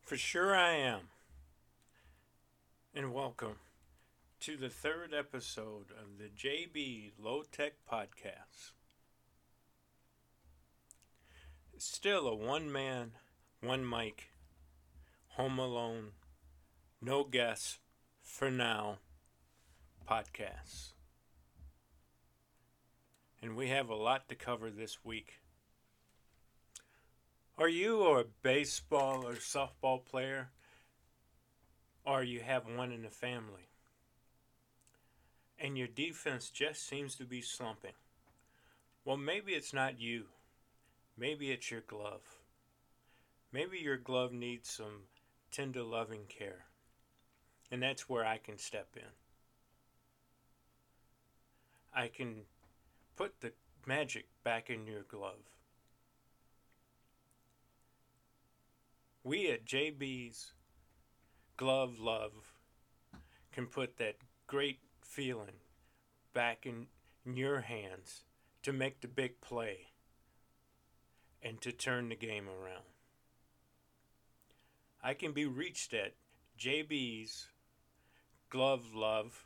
For sure I am. And welcome to the third episode of the JB Low Tech Podcast. Still a one man, one mic, home alone, no guests for now podcast. And we have a lot to cover this week. Are you a baseball or softball player? Or you have one in the family? And your defense just seems to be slumping. Well, maybe it's not you. Maybe it's your glove. Maybe your glove needs some tender loving care. And that's where I can step in. I can put the magic back in your glove. We at JB's Glove Love can put that great feeling back in your hands to make the big play and to turn the game around. I can be reached at JB's Glove Love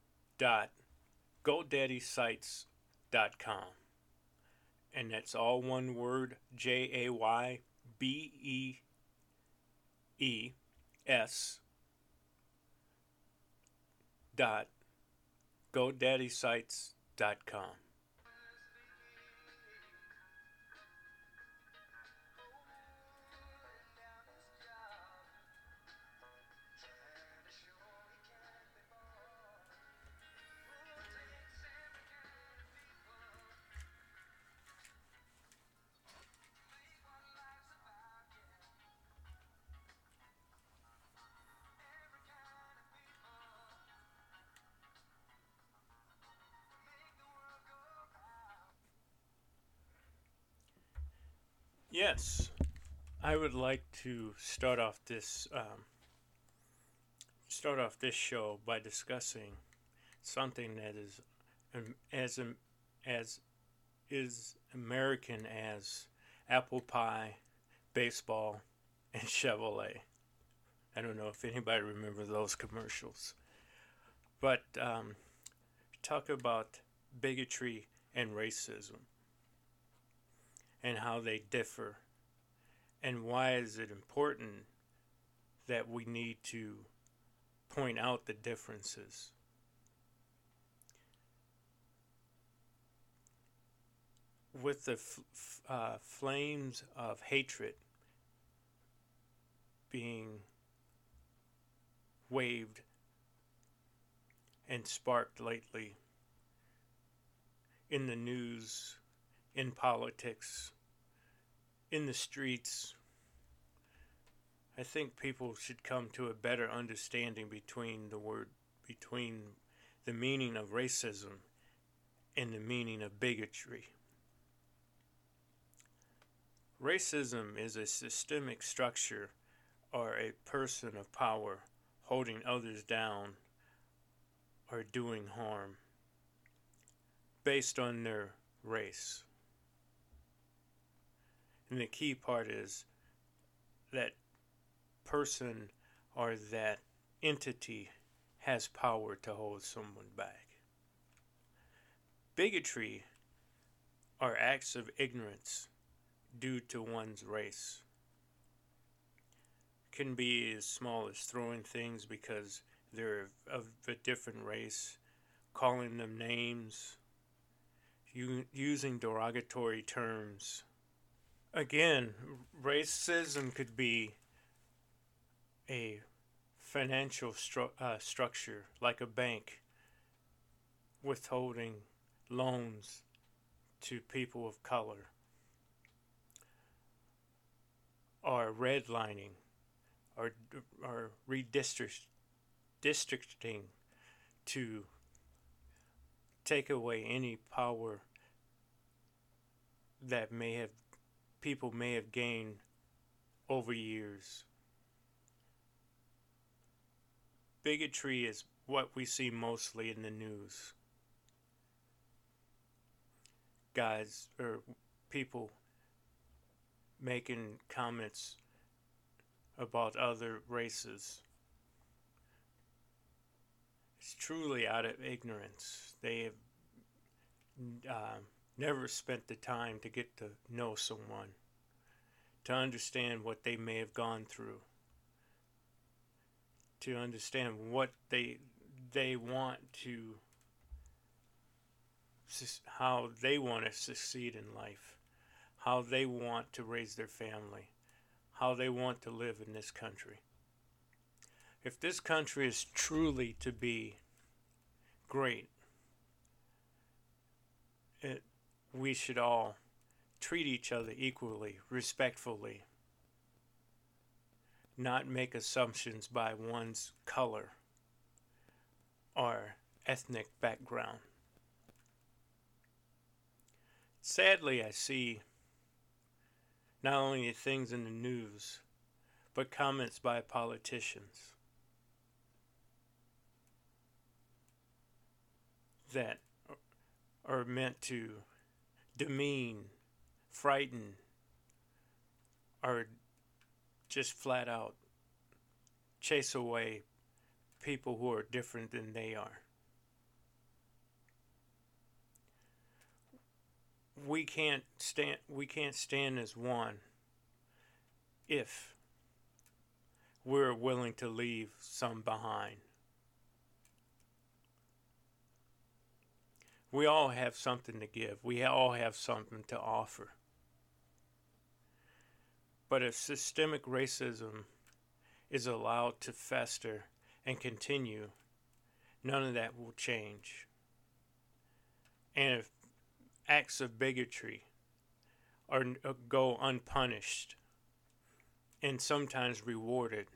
GoDaddySites.com, and that's all one word, JAYBEES dot GoDaddySites.com. Yes, I would like to start off this show by discussing something that is as is American as apple pie, baseball, and Chevrolet. I don't know if anybody remembers those commercials, but talk about bigotry and racism and how they differ, and why is it important that we need to point out the differences. With the flames of hatred being waved and sparked lately in the news, in politics, in the streets, I think people should come to a better understanding between the meaning of racism and the meaning of bigotry. Racism is a systemic structure or a person of power holding others down or doing harm based on their race. And the key part is that person or that entity has power to hold someone back. Bigotry are acts of ignorance due to one's race. It can be as small as throwing things because they're of a different race, calling them names, using derogatory terms. Again, racism could be a financial structure, like a bank withholding loans to people of color, or redlining, or redistricting to take away any power that people may have gained over years. Bigotry is what we see mostly in the news. Guys or people making comments about other races. It's truly out of ignorance. They have never spent the time to get to know someone, to understand what they may have gone through, to understand what they want to, how they want to succeed in life, how they want to raise their family, how they want to live in this country. If this country is truly to be great, we should all treat each other equally, respectfully, not make assumptions by one's color or ethnic background. Sadly, I see not only things in the news, but comments by politicians that are meant to demean, frighten, or just flat out chase away people who are different than they are. We can't stand as one if we're willing to leave some behind. We all have something to give. We all have something to offer. But if systemic racism is allowed to fester and continue, none of that will change. And if acts of bigotry go unpunished and sometimes rewarded,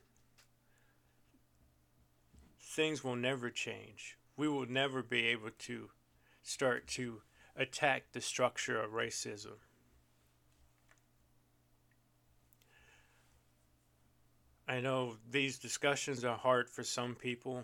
things will never change. We will never be able to start to attack the structure of racism. I know these discussions are hard for some people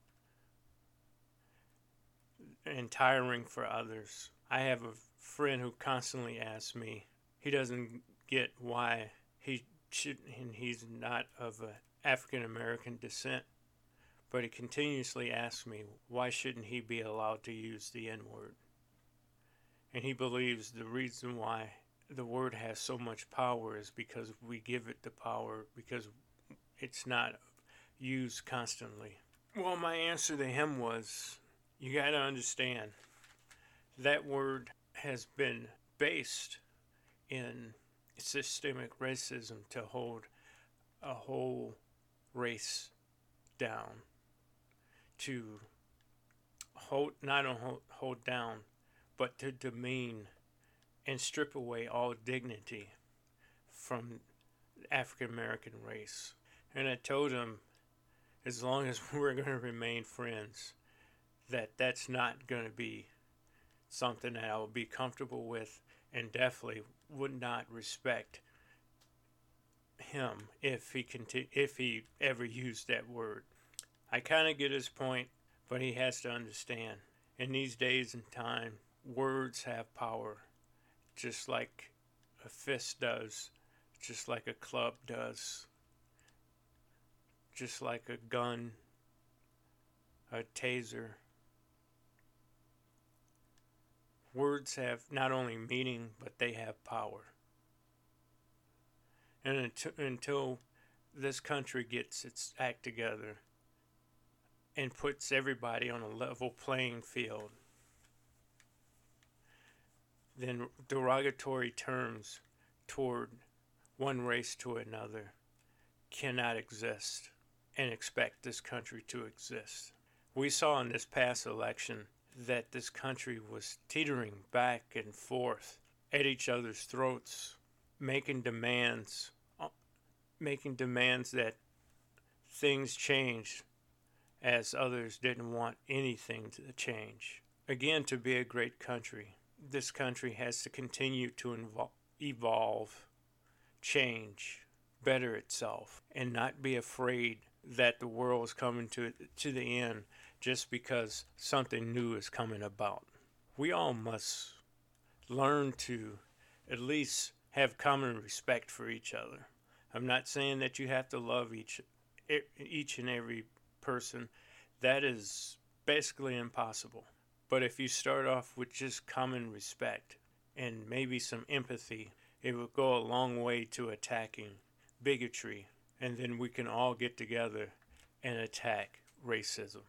and tiring for others. I have a friend who constantly asks me, he doesn't get why he should, and he's not of African American descent, but he continuously asks me, why shouldn't he be allowed to use the N-word? And he believes the reason why the word has so much power is because we give it the power because it's not used constantly. Well, my answer to him was, you got to understand, that word has been based in systemic racism to hold a whole race down, to not only hold down, but to demean and strip away all dignity from the African American race. And I told him, as long as we're going to remain friends, that's not going to be something that I will be comfortable with, and definitely would not respect him if he ever used that word. I kind of get his point, but he has to understand, in these days and time, words have power, just like a fist does, just like a club does, just like a gun, a taser. Words have not only meaning, but they have power. And until this country gets its act together and puts everybody on a level playing field, then derogatory terms toward one race to another cannot exist and expect this country to exist. We saw in this past election that this country was teetering back and forth at each other's throats, making demands that things change as others didn't want anything to change. Again, to be a great country, this country has to continue to evolve, change, better itself, and not be afraid that the world is coming to the end just because something new is coming about. We all must learn to at least have common respect for each other. I'm not saying that you have to love each and every person. That is basically impossible. But if you start off with just common respect and maybe some empathy, it will go a long way to attacking bigotry. And then we can all get together and attack racism.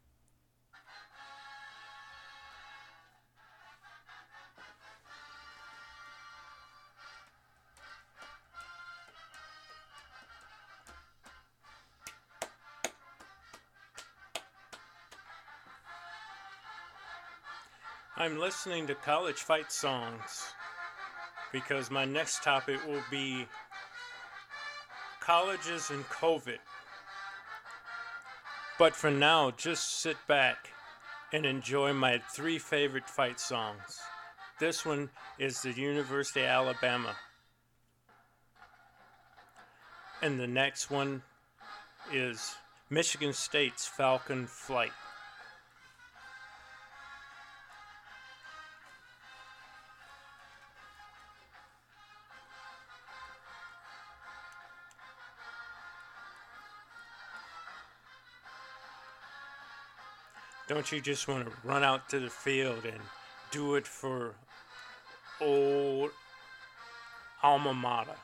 I'm listening to college fight songs because my next topic will be colleges and COVID. But for now, just sit back and enjoy my three favorite fight songs. This one is the University of Alabama. And the next one is Michigan State's Falcon Flight. Don't you just want to run out to the field and do it for old alma mater?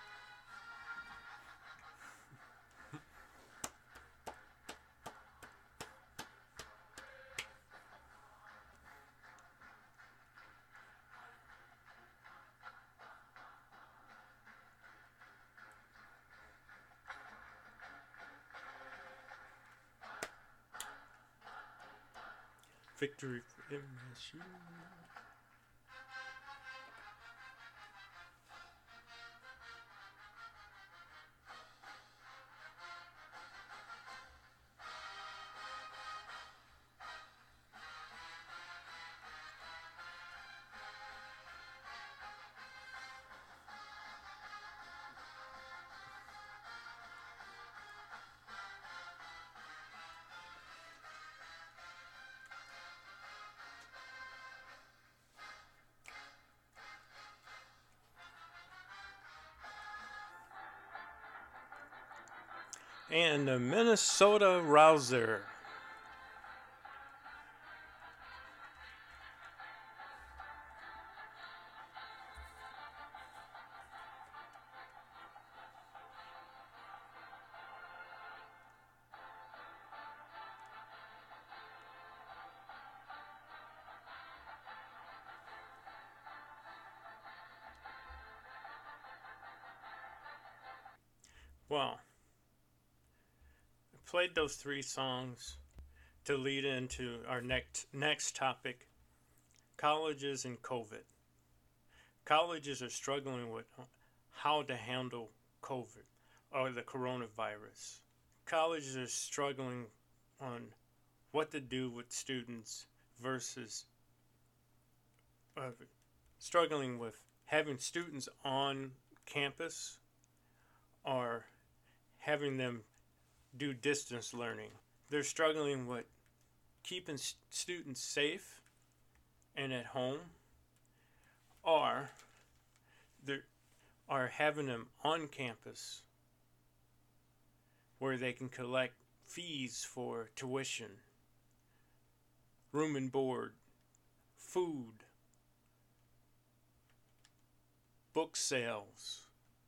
Victory for MSU. And the Minnesota Rouser. Well, I played those three songs to lead into our next topic, colleges and COVID. Colleges are struggling with how to handle COVID or the coronavirus. Colleges are struggling on what to do with students versus struggling with having students on campus or having them do distance learning. They're struggling with keeping students safe and at home, or they are having them on campus where they can collect fees for tuition, room and board, food, book sales,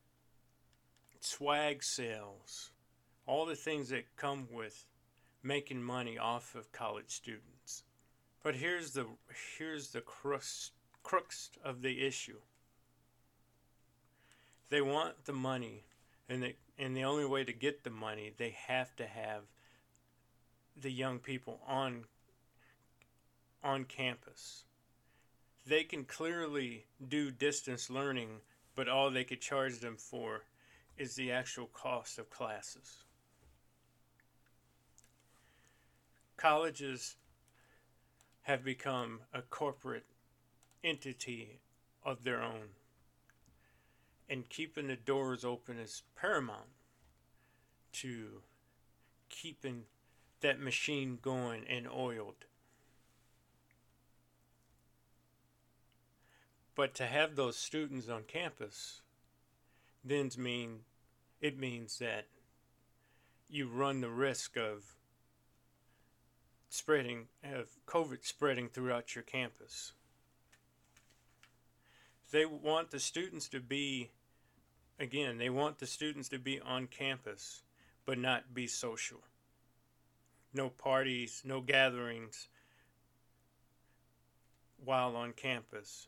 swag sales, all the things that come with making money off of college students. But here's the crux of the issue. They want the money, and the only way to get the money, they have to have the young people on campus. They can clearly do distance learning, but all they could charge them for is the actual cost of classes. Colleges have become a corporate entity of their own, and keeping the doors open is paramount to keeping that machine going and oiled. But to have those students on campus then mean it means that you run the risk of COVID spreading throughout your campus. They want the students to be, again, they want the students to be on campus, but not be social. No parties, no gatherings while on campus.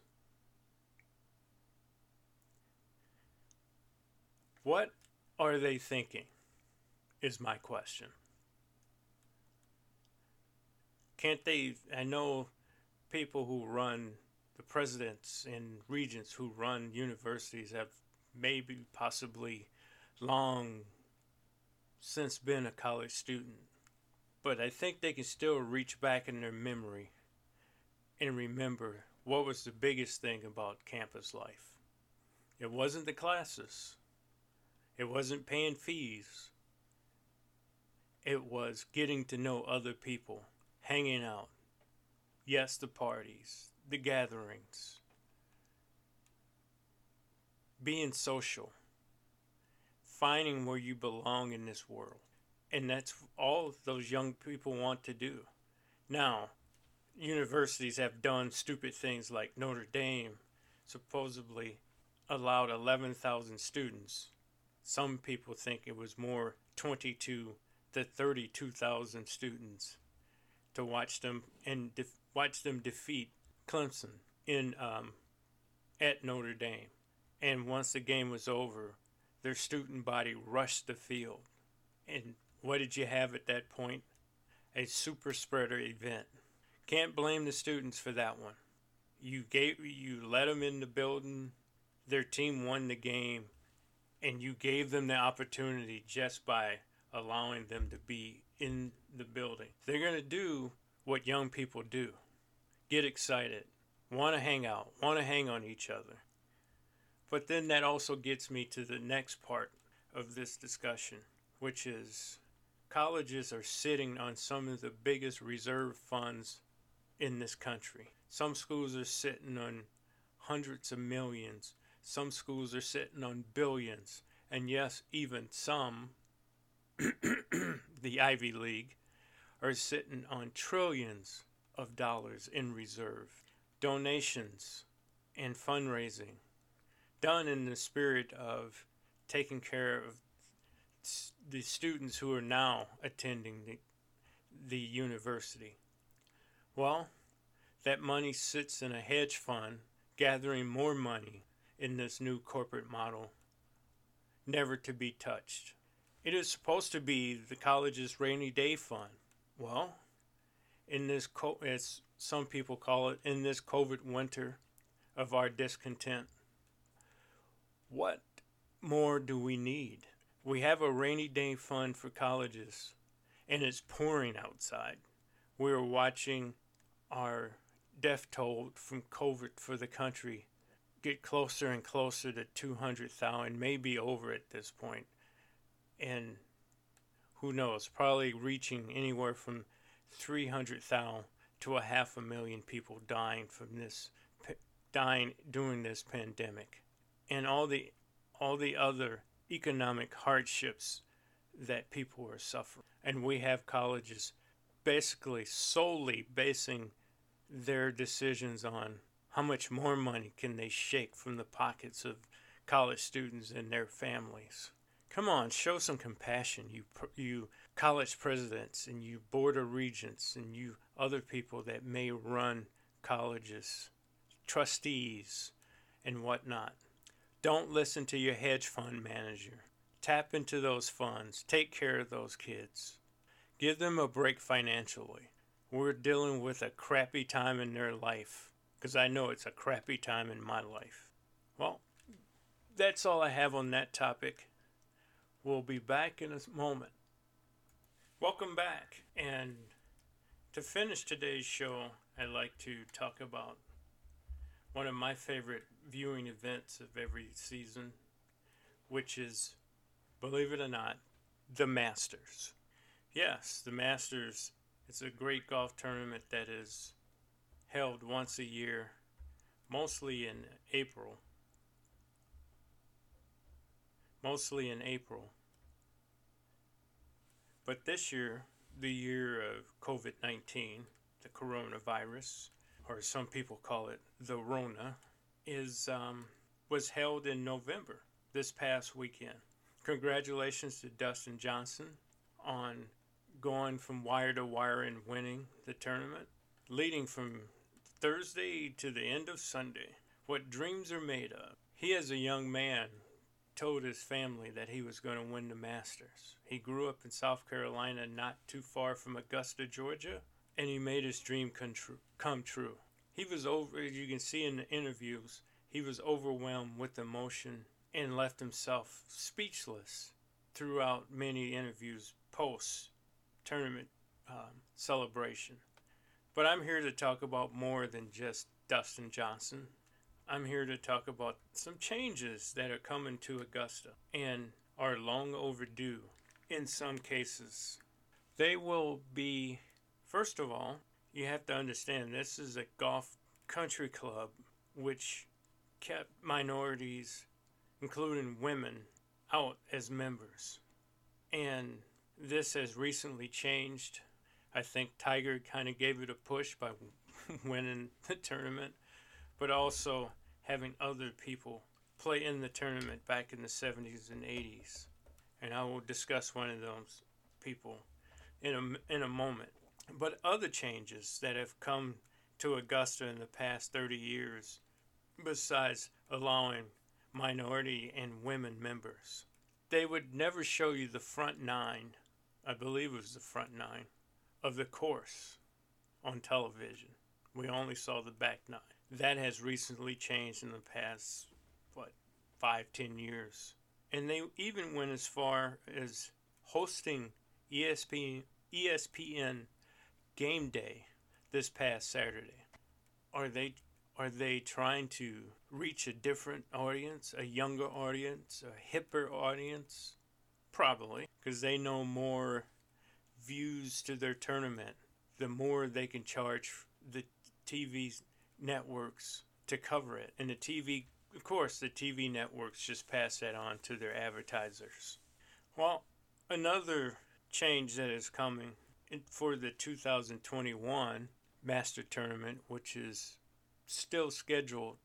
What are they thinking, is my question. Can't they, I know people who run, the presidents and regents who run universities have maybe possibly long since been a college student. But I think they can still reach back in their memory and remember what was the biggest thing about campus life. It wasn't the classes. It wasn't paying fees. It was getting to know other people, hanging out. Yes, the parties, the gatherings, being social, finding where you belong in this world. And that's all those young people want to do. Now, universities have done stupid things like Notre Dame supposedly allowed 11,000 students. Some people think it was more 22 to 32,000 students to watch them and watch them defeat Clemson in at Notre Dame. And once the game was over, their student body rushed the field. And what did you have at that point? A super spreader event. Can't blame the students for that one. You let them in the building. Their team won the game, and you gave them the opportunity just by allowing them to be in the building. They're going to do what young people do. Get excited. Want to hang out. Want to hang on each other. But then that also gets me to the next part of this discussion, which is colleges are sitting on some of the biggest reserve funds in this country. Some schools are sitting on hundreds of millions. Some schools are sitting on billions. And yes, even some, the Ivy League, are sitting on trillions of dollars in reserve. Donations and fundraising done in the spirit of taking care of the students who are now attending the university. Well, that money sits in a hedge fund, gathering more money in this new corporate model, never to be touched. It is supposed to be the college's rainy day fund. Well, in this, as some people call it, in this COVID winter of our discontent, what more do we need? We have a rainy day fund for colleges, and it's pouring outside. We're watching our death toll from COVID for the country get closer and closer to 200,000, maybe over at this point. And who knows, probably reaching anywhere from 300,000 to 500,000 people dying during this pandemic. And all the other economic hardships that people are suffering. And we have colleges basically solely basing their decisions on how much more money can they shake from the pockets of college students and their families. Come on, show some compassion, you college presidents and you board of regents and you other people that may run colleges, trustees and whatnot. Don't listen to your hedge fund manager. Tap into those funds. Take care of those kids. Give them a break financially. We're dealing with a crappy time in their life, because I know it's a crappy time in my life. Well, that's all I have on that topic. We'll be back in a moment. Welcome back. And to finish today's show, I'd like to talk about one of my favorite viewing events of every season, which is, believe it or not, the Masters. Yes, the Masters is a great golf tournament that is held once a year, mostly in April. But this year, the year of COVID-19, the coronavirus, or some people call it the Rona, is was held in November this past weekend. Congratulations to Dustin Johnson on going from wire to wire and winning the tournament, leading from Thursday to the end of Sunday. What dreams are made of. He, as a young man, told his family that he was going to win the Masters. He grew up in South Carolina, not too far from Augusta, Georgia, and he made his dream come true. He was over, as you can see in the interviews, he was overwhelmed with emotion and left himself speechless throughout many interviews post tournament celebration. But I'm here to talk about more than just Dustin Johnson. I'm here to talk about some changes that are coming to Augusta and are long overdue in some cases. They will be, first of all, you have to understand this is a golf country club which kept minorities, including women, out as members. And this has recently changed. I think Tiger kind of gave it a push by winning the tournament, but also having other people play in the tournament back in the 70s and 80s. And I will discuss one of those people in a moment. But other changes that have come to Augusta in the past 30 years, besides allowing minority and women members. They would never show you the front nine, I believe it was the front nine, of the course on television. We only saw the back nine. That has recently changed in the past, 5-10 years. And they even went as far as hosting ESPN Game Day this past Saturday. Are they trying to reach a different audience, a younger audience, a hipper audience? Probably, because they know more views to their tournament, the more they can charge the TV networks to cover it. And the TV networks just pass that on to their advertisers. Well, another change that is coming for the 2021 Master Tournament, which is still scheduled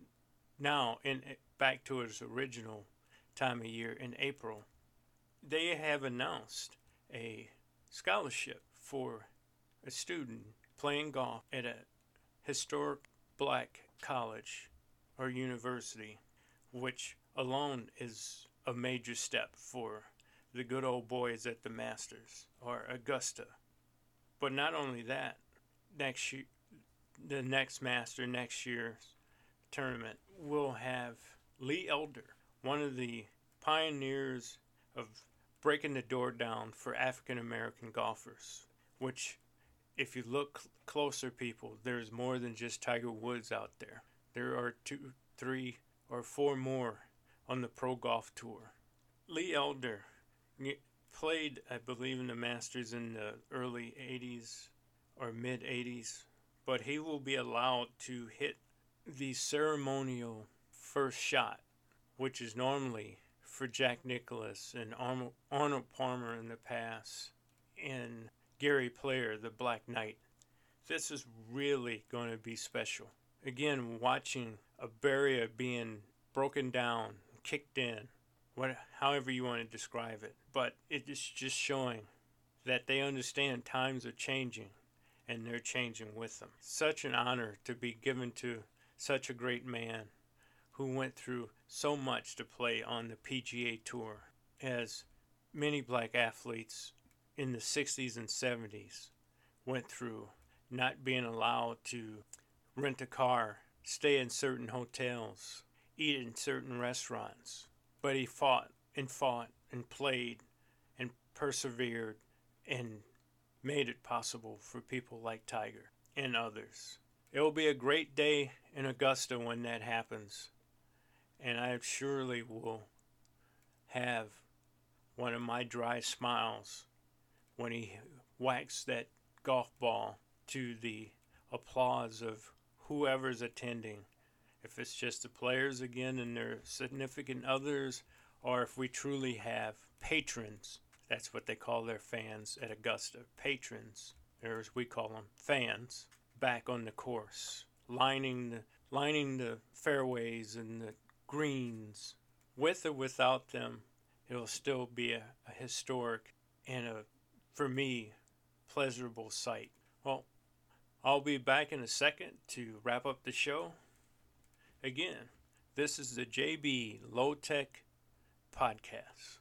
back to its original time of year in April. They have announced a scholarship for a student playing golf at a historic black college or university, which alone is a major step for the good old boys at the Masters or Augusta. But not only that, next year, the next year's tournament will have Lee Elder, one of the pioneers of breaking the door down for African American golfers, which, if you look closer, people, there's more than just Tiger Woods out there. There are 2, 3, or 4 more on the Pro Golf Tour. Lee Elder played, I believe, in the Masters in the early 80s or mid 80s, but he will be allowed to hit the ceremonial first shot, which is normally for Jack Nicklaus and Arnold Palmer in the past, and Gary Player, the Black Knight. This is really going to be special. Again, watching a barrier being broken down, kicked in, however you want to describe it. But it is just showing that they understand times are changing, and they're changing with them. Such an honor to be given to such a great man who went through so much to play on the PGA Tour, as many black athletes in the 60s and 70s went through, not being allowed to rent a car, stay in certain hotels, eat in certain restaurants. But he fought and played and persevered and made it possible for people like Tiger and others. It will be a great day in Augusta when that happens, and I surely will have one of my dry smiles when he whacks that golf ball to the applause of whoever's attending. If it's just the players again and their significant others, or if we truly have patrons That's what they call their fans at Augusta. Patrons, or as we call them, fans, back on the course, lining the fairways and the greens. With or without them, it'll still be a historic and for me, pleasurable sight. Well, I'll be back in a second to wrap up the show. Again, this is the JB Low Tech Podcast.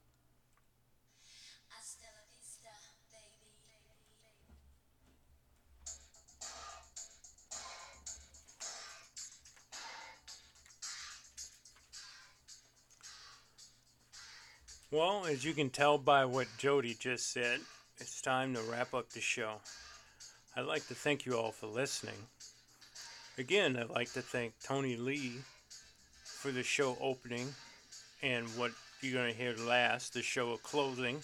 Well, as you can tell by what Jody just said, it's time to wrap up the show. I'd like to thank you all for listening. Again, I'd like to thank Tony Lee for the show opening and what you're going to hear last, the show closing.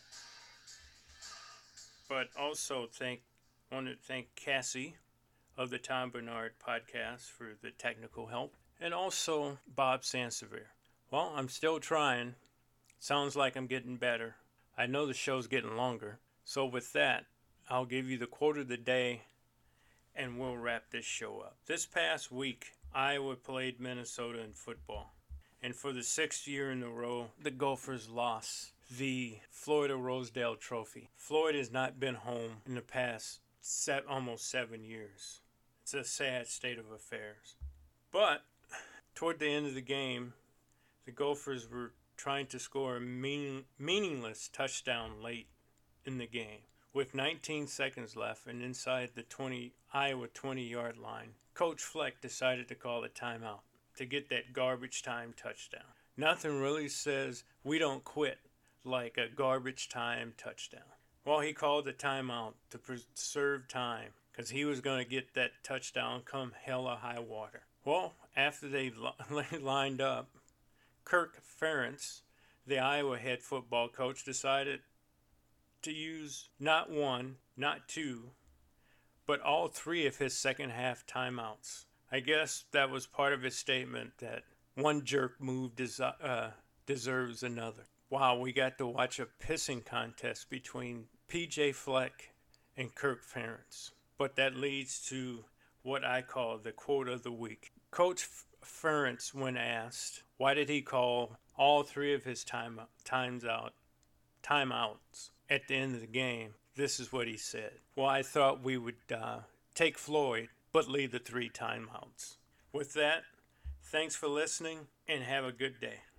But also want to thank Cassie of the Tom Bernard Podcast for the technical help, and also Bob Sansevier. Well, I'm still trying. Sounds like I'm getting better. I know the show's getting longer. So with that, I'll give you the quote of the day and we'll wrap this show up. This past week, Iowa played Minnesota in football. And for the 6th year in a row, the Gophers lost the Florida Rosedale Trophy. Floyd has not been home in the past almost 7 years. It's a sad state of affairs. But toward the end of the game, the Gophers were trying to score a meaningless touchdown late in the game. With 19 seconds left and inside the Iowa 20-yard line, Coach Fleck decided to call a timeout to get that garbage time touchdown. Nothing really says we don't quit like a garbage time touchdown. Well, he called the timeout to preserve time because he was going to get that touchdown come hell or high water. Well, after they lined up, Kirk Ferentz, the Iowa head football coach, decided to use not one, not two, but all three of his second half timeouts. I guess that was part of his statement that one jerk move deserves another. Wow, we got to watch a pissing contest between PJ Fleck and Kirk Ferentz. But that leads to what I call the quote of the week. Coach Ferentz, when asked, why did he call all three of his timeouts at the end of the game, this is what he said. Well, I thought we would take Floyd, but leave the 3 timeouts. With that, thanks for listening and have a good day.